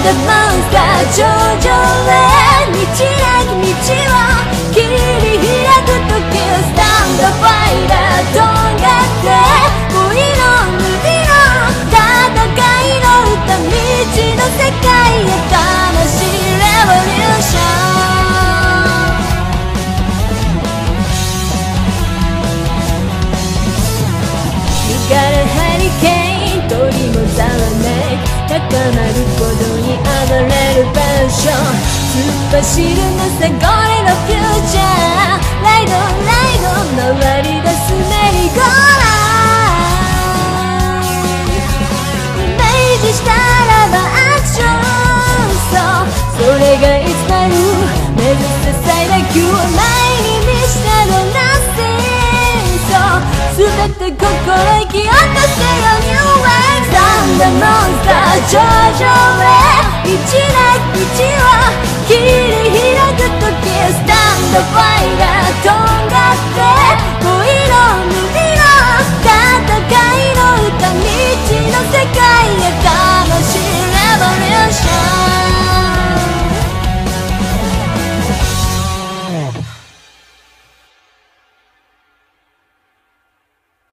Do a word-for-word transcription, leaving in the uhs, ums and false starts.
ンドモンスター頂上へ道なき道を切り開く時スタンドファイターとんがって恋の海の戦いの歌道の世界へ魂レボリューション光るハリケーン鳥もざわめく高まる鼓動に暴れるパッション突っ走るのさゴリのフューチャーライドライド回り出すメリーゴーランドイメージしたらばアクションそうそれがいつなる目指す最大級は前に見したの Nothing そう全て心意気落とせよ New Wave サンダーモンスター頂上へ道なき道を切り開く時スタンドファイター